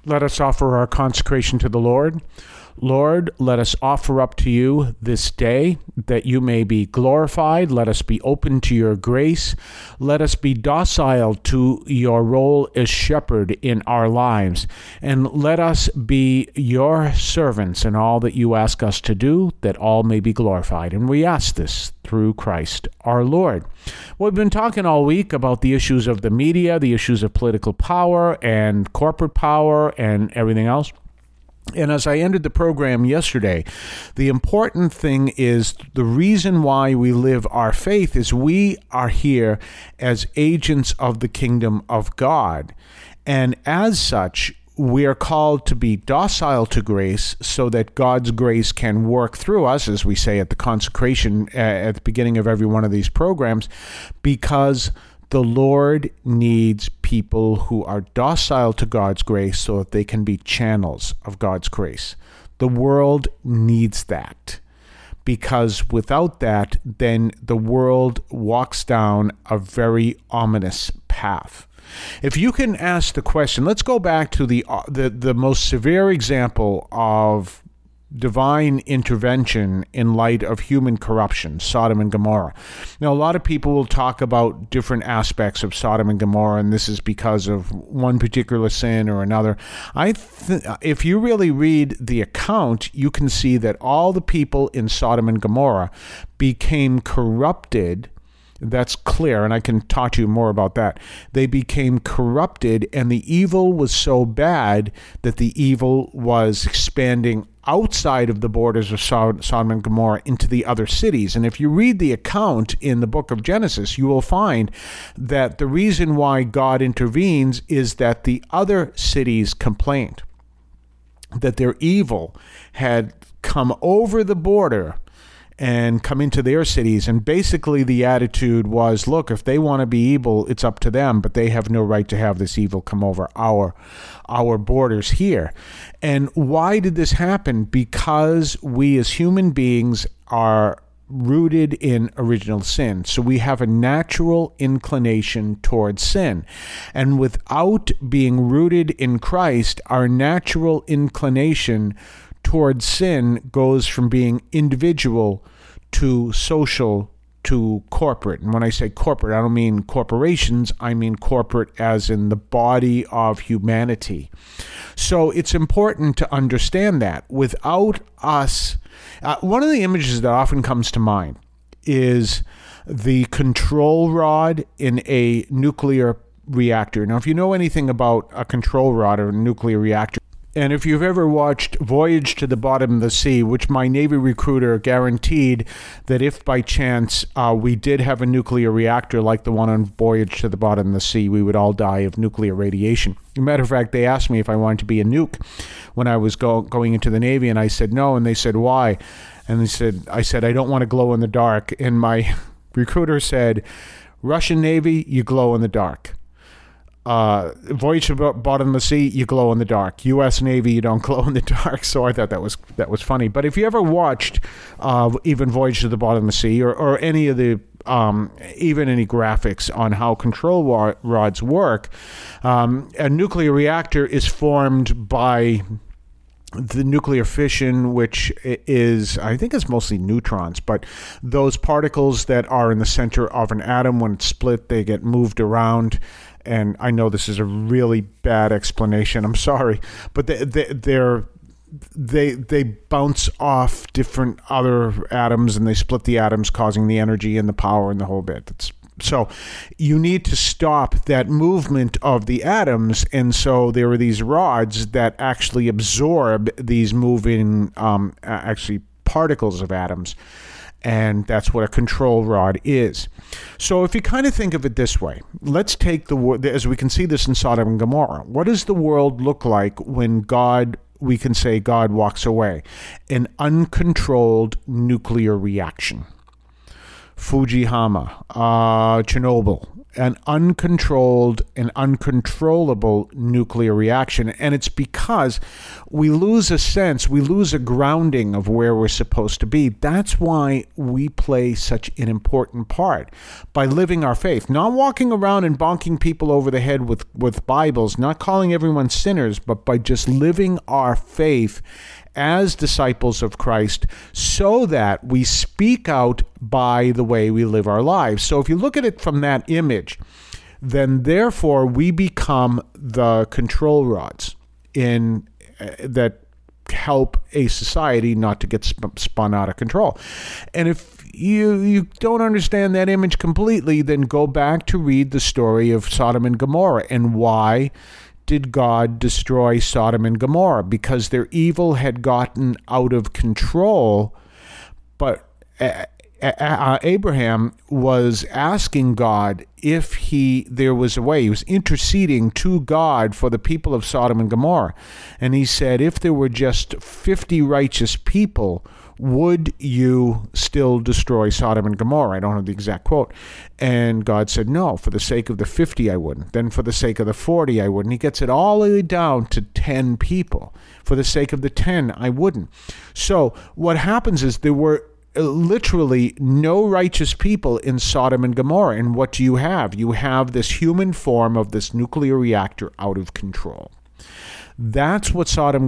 Let us offer our consecration to the Lord. Lord, let us offer up to you this day that you may be glorified. Let us be open to your grace. Let us be docile to your role as shepherd in our lives. And let us be your servants in all that you ask us to do, that all may be glorified. And we ask this through Christ our Lord. We've been talking all week about the issues of the media, the issues of political power and corporate power and everything else. And as I ended the program yesterday, the important thing is the reason why we live our faith is we are here as agents of the kingdom of God. And as such, we are called to be docile to grace so that God's grace can work through us, as we say at the consecration at the beginning of every one of these programs, because the Lord needs people who are docile to God's grace so that they can be channels of God's grace. The world needs that, because without that, then the world walks down a very ominous path. If you can ask the question, let's go back to the most severe example of divine intervention in light of human corruption, Sodom and Gomorrah. Now, a lot of people will talk about different aspects of Sodom and Gomorrah, and this is because of one particular sin or another. If you really read the account, you can see that all the people in Sodom and Gomorrah became corrupted. That's clear, and I can talk to you more about that. They became corrupted, and the evil was so bad that the evil was expanding outside of the borders of Sodom and Gomorrah into the other cities. And if you read the account in the book of Genesis, you will find that the reason why God intervenes is that the other cities complained that their evil had come over the border and come into their cities. And basically the attitude was, look, if they want to be evil, it's up to them, but they have no right to have this evil come over our borders here. And why did this happen? Because we as human beings are rooted in original sin. So we have a natural inclination towards sin. And without being rooted in Christ, our natural inclination towards sin goes from being individual to social to corporate. And when I say corporate, I don't mean corporations, I mean corporate as in the body of humanity. So it's important to understand that. Without us, one of the images that often comes to mind is the control rod in a nuclear reactor. Now, if you know anything about a control rod or a nuclear reactor, and if you've ever watched Voyage to the Bottom of the Sea, which my Navy recruiter guaranteed that if by chance we did have a nuclear reactor like the one on Voyage to the Bottom of the Sea, we would all die of nuclear radiation. As a matter of fact, they asked me if I wanted to be a nuke when I was going into the Navy, and I said no, and they said, why? And I said, I don't want to glow in the dark. And my recruiter said, Russian Navy, you glow in the dark. Voyage to the Bottom of the Sea, you glow in the dark. U.S. Navy, you don't glow in the dark. So I thought that was funny. But if you ever watched even Voyage to the Bottom of the Sea or any of the even any graphics on how control rods work, a nuclear reactor is formed by the nuclear fission, which is, I think it's mostly neutrons, but those particles that are in the center of an atom, when it's split, they get moved around. And I know this is a really bad explanation. I'm sorry, but they bounce off different other atoms, and they split the atoms, causing the energy and the power and the whole bit. So you need to stop that movement of the atoms, and so there are these rods that actually absorb these moving, actually particles of atoms. And that's what a control rod is. So if you kind of think of it this way, let's take as we can see this in Sodom and Gomorrah. What does the world look like when we can say God walks away? An uncontrolled nuclear reaction. Fujiyama, Chernobyl, an uncontrolled and uncontrollable nuclear reaction. And it's because we lose a grounding of where we're supposed to be. That's why we play such an important part by living our faith, not walking around and bonking people over the head with Bibles, not calling everyone sinners, but by just living our faith as disciples of Christ, so that we speak out by the way we live our lives. So if you look at it from that image, then therefore we become the control rods that help a society not to get spun out of control. And if you don't understand that image completely, then go back to read the story of Sodom and Gomorrah. And why did God destroy Sodom and Gomorrah? Because their evil had gotten out of control. But Abraham was asking God if there was a way. He was interceding to God for the people of Sodom and Gomorrah. And he said, if there were just 50 righteous people, would you still destroy Sodom and Gomorrah? I don't have the exact quote. And God said, no, for the sake of the 50, I wouldn't. Then for the sake of the 40, I wouldn't. He gets it all the way down to 10 people. For the sake of the 10, I wouldn't. So what happens is there were literally no righteous people in Sodom and Gomorrah. And what do you have? You have this human form of this nuclear reactor out of control. That's what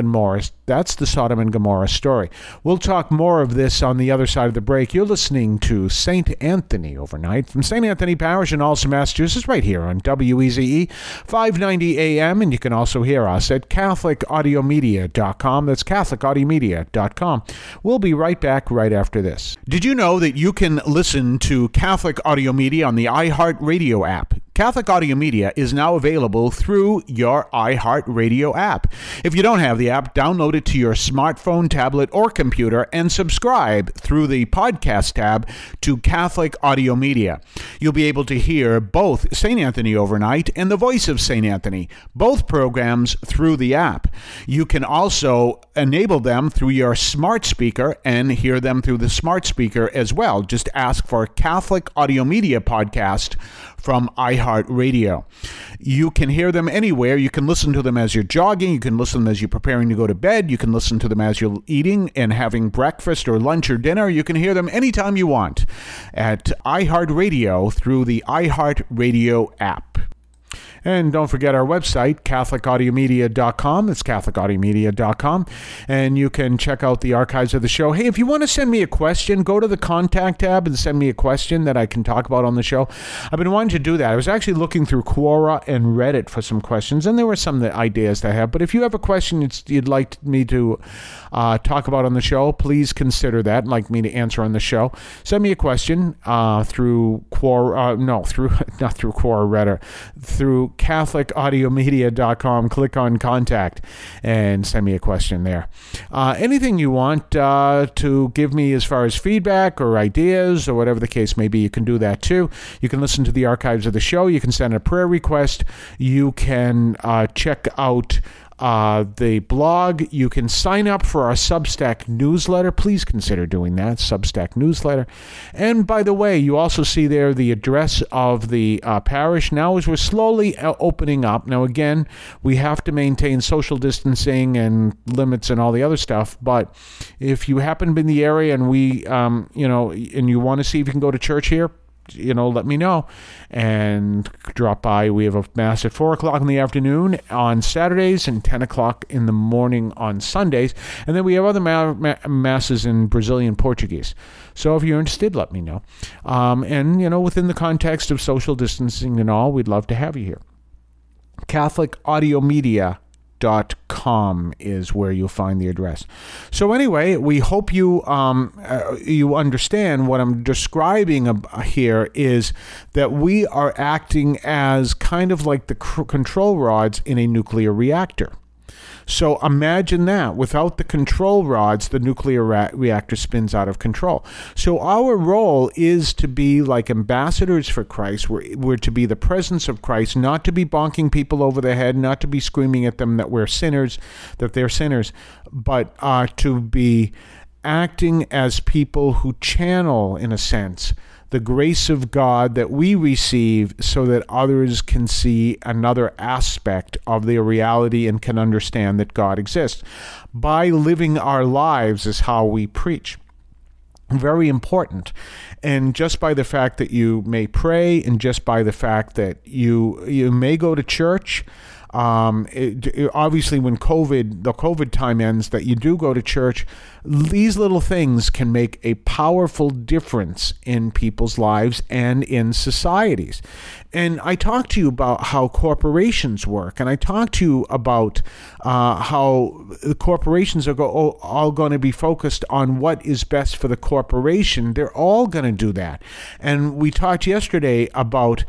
that's the Sodom and Gomorrah story. We'll talk more of this on the other side of the break. You're listening to St. Anthony Overnight from St. Anthony Parish in Allston, Massachusetts, right here on WEZE 590 AM. And you can also hear us at CatholicAudiomedia.com. That's CatholicAudiomedia.com. We'll be right back right after this. Did you know that you can listen to Catholic Audio Media on the iHeartRadio app? Catholic Audio Media is now available through your iHeartRadio app. If you don't have the app, download it to your smartphone, tablet, or computer and subscribe through the podcast tab to Catholic Audio Media. You'll be able to hear both St. Anthony Overnight and The Voice of St. Anthony, both programs through the app. You can also enable them through your smart speaker and hear them through the smart speaker as well. Just ask for Catholic Audio Media Podcast from iHeartRadio. You can hear them anywhere. You can listen to them as you're jogging. You can listen to them as you're preparing to go to bed. You can listen to them as you're eating and having breakfast or lunch or dinner. You can hear them anytime you want at iHeartRadio through the iHeartRadio app. And don't forget our website, CatholicAudiomedia.com. It's CatholicAudiomedia.com. And you can check out the archives of the show. Hey, if you want to send me a question, go to the contact tab and send me a question that I can talk about on the show. I've been wanting to do that. I was actually looking through Quora and Reddit for some questions, and there were some ideas that I have. But if you have a question you'd like me to talk about on the show, please consider that and like me to answer on the show. Send me a question through Quora, not through Quora, Reddit, through CatholicAudiomedia.com. Click on contact and send me a question there. Anything you want to give me as far as feedback or ideas or whatever the case may be, you can do that too. You can listen to the archives of the show. You can send a prayer request. You can check out the blog. You can sign up for our Substack newsletter. Please consider doing that, Substack newsletter. And by the way, you also see there the address of the parish. Now, as we're slowly opening up, now again, we have to maintain social distancing and limits and all the other stuff. But if you happen to be in the area and and you want to see if you can go to church here, let me know and drop by. We have a mass at 4 o'clock in the afternoon on Saturdays and 10 o'clock in the morning on Sundays. And then we have other masses in Brazilian Portuguese. So if you're interested, let me know. And within the context of social distancing and all, we'd love to have you here. CatholicAudiomedia.com is where you'll find the address. So anyway, we hope you understand what I'm describing here is that we are acting as kind of like the control rods in a nuclear reactor. So imagine that. Without the control rods, the nuclear reactor spins out of control. So our role is to be like ambassadors for Christ. We're to be the presence of Christ, not to be bonking people over the head, not to be screaming at them that we're sinners, that they're sinners, but to be acting as people who channel, in a sense, the grace of God that we receive so that others can see another aspect of their reality and can understand that God exists. By living our lives is how we preach. Very important. And just by the fact that you may pray, and just by the fact that you may go to church, obviously when the COVID time ends, that you do go to church, these little things can make a powerful difference in people's lives and in societies. And I talked to you about how corporations work, and I talked to you about how the corporations are all going to be focused on what is best for the corporation. They're all going to do that. And we talked yesterday about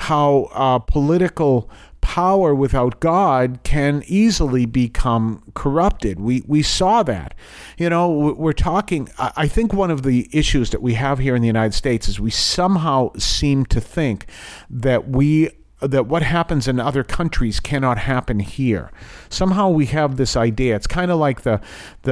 how political power without God can easily become corrupted. We saw that. We're talking, I think one of the issues that we have here in the United States is we somehow seem to think that what happens in other countries cannot happen here. Somehow we have this idea. It's kind of like that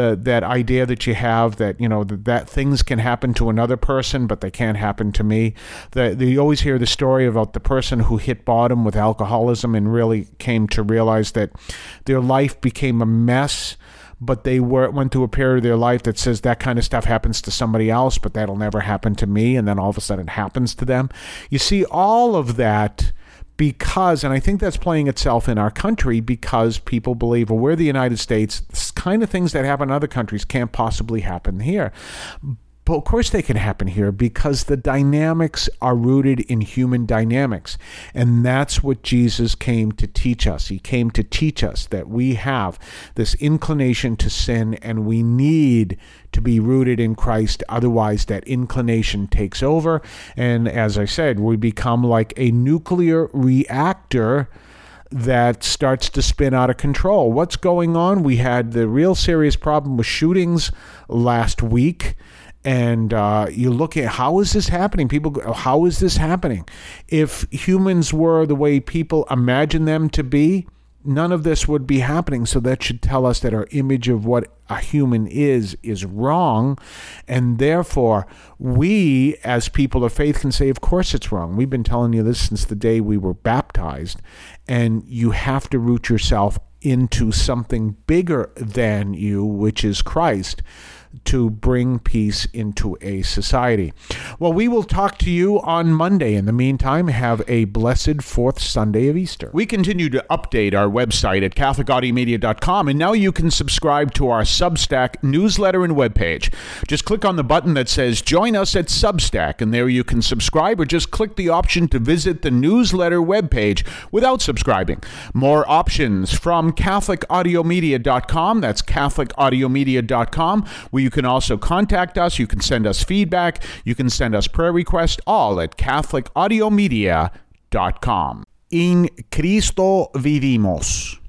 idea that you have that, that things can happen to another person, but they can't happen to me. You always hear the story about the person who hit bottom with alcoholism and really came to realize that their life became a mess, but they went through a period of their life that says that kind of stuff happens to somebody else, but that'll never happen to me. And then all of a sudden it happens to them. You see all of that because, and I think that's playing itself in our country because people believe, well, we're the United States, this kind of things that happen in other countries can't possibly happen here. But of course they can happen here because the dynamics are rooted in human dynamics. And that's what Jesus came to teach us. He came to teach us that we have this inclination to sin and we need to be rooted in Christ. Otherwise, that inclination takes over. And as I said, we become like a nuclear reactor that starts to spin out of control. What's going on? We had the real serious problem with shootings last week. And you look at how is this happening? People go, how is this happening? If humans were the way people imagine them to be, none of this would be happening. So that should tell us that our image of what a human is wrong. And therefore, we as people of faith can say, of course it's wrong. We've been telling you this since the day we were baptized. And you have to root yourself into something bigger than you, which is Christ, to bring peace into a society. Well, we will talk to you on Monday. In the meantime, have a blessed fourth Sunday of Easter. We continue to update our website at CatholicAudiomedia.com, and now you can subscribe to our Substack newsletter and webpage. Just click on the button that says Join Us at Substack, and there you can subscribe, or just click the option to visit the newsletter webpage without subscribing. More options from CatholicAudiomedia.com. That's CatholicAudiomedia.com, where you can also contact us. You can send us feedback. You can send us prayer requests, all at CatholicAudiomedia.com. In Cristo vivimos.